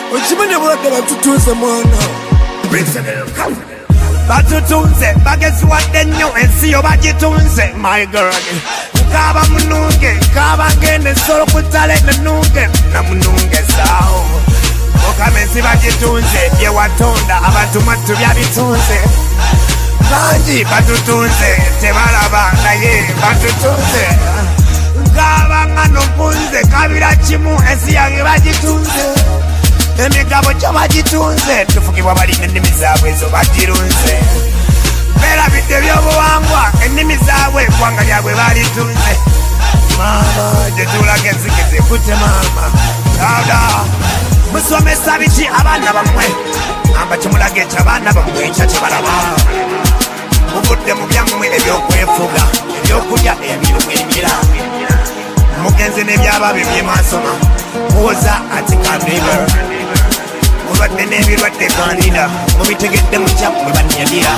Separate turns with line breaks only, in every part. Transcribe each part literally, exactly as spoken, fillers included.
Uchimene mwaka batutunze mwana
batutunze bagezwadde nnyo ensi yo bagitunze my girl kaba mununge kaba ngende solo kutale nanunge namununge sao okamensi bagitunze bye watonda abantu matu byabitunze bangi batutunze tebalaba naye batutunze kaba ngano mpunze kabira kimu ensi yange bagitunze emigabo kyo bagitunze tufugibwa balina ennimi zaabwe ezo bagirunze beerabidde ebyobuwangwa ennimi zaabwe eggwanga lyabwe balitunze maama gyetulaga enzige zekute maama ada musomesa biki abaana bammwe amba kimulaga ekyo abaana bammwe ekya kyebalaba muvudde mu byammwe ebyokwefuga ebyokulya ebirumu ebira mugenze n'ebyaba bye byemasoma muwoza ati kamiber mulwadde n'ebirwadde kanida mubitegedde mutya mwe bannyagira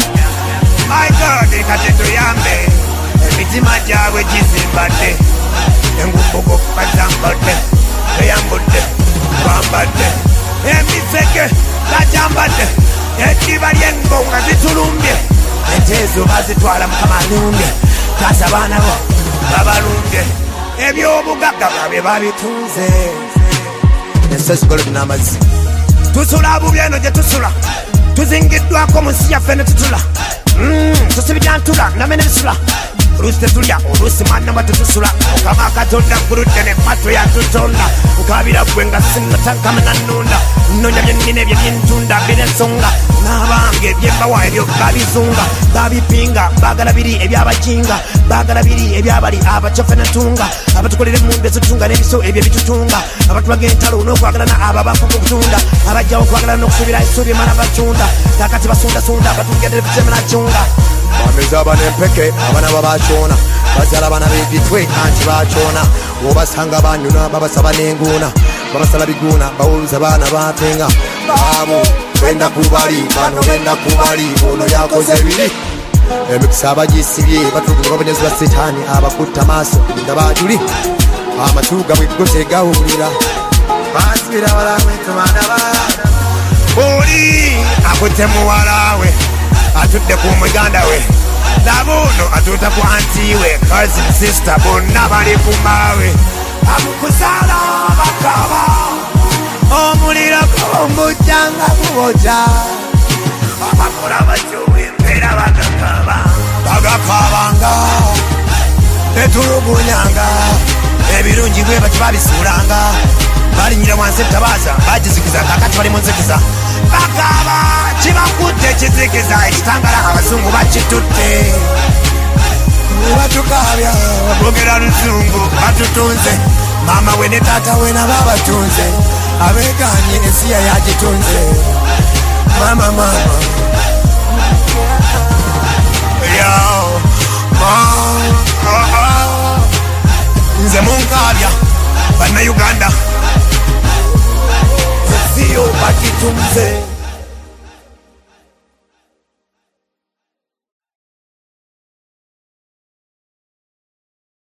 my god kati tuyambe emitima gyabwe gizimbadde engubugo bazambadde eyambudde bambadde emiseke gajambadde eddiba ly'engo nga zitulumbye ente ezo bazitwala mukamalumbye taata abaana bo babalumbye ebyobugagga babye babitunze ensesigolodi n'amazzi tusula bubi eno gye tusula tuzingiddwako mu nsi yaffe ne tutula tusibiryantula namene bisula oluusi tetulya oluusi mwana mba tetusula mukama akatonda gguludde ne matu yatutonda nkabira gwe nga sinatankame nanunda nnonya byennina ebyo byentunda birensonga n'abange ebyembawa ebyo babizunga babipinga baagala biri ebyabajinga baagala biri ebyabali abacofe netunga abatukolera emundu ezitunga n'ebiso ebyo bitutunga abatubaga entalo n'okwagalana abo abafuga okutunda abajjawo okwagalana n'okusubira essuubi emana batunda kakati basundasunda batungedde bitemenacunga bameza abana empeke abana babacona bazala abana b'ebitwe anti bacona wobasanga banyuna babasaba n'enguuna babasala biguuna bawuluza abaana batenga baamu benda kubali bano benda kubali ono yakoze biri emikisa abagisibye batugunga babonyezebwa setaani abakutta maaso nga bajuli amatu gabwe gose gawulira basibira balamwetu baana baana oli akutte muwalawe atudde ku muganda we nabuno atuuta ku antiwe cousin sister bonna bali ku maawe amukuzaala bakaba omuliro kumujjanga kuboja abakola bakyuwa embeera bagakaba bagakabanga etulugunyanga ebirungi bwe bati babisuulanga balinyira wansi ettabaza bagizikiza kakati bali mu nzikiza bakaba kibakutte ekizikiza ekitangala abazungu bakitutte batukabya bogera luzungu batutunze mama we ne taata we nabo abatunze abeganye ensi yagitunze mama mama nze munkabya bannayuganda ensi yo bagitunze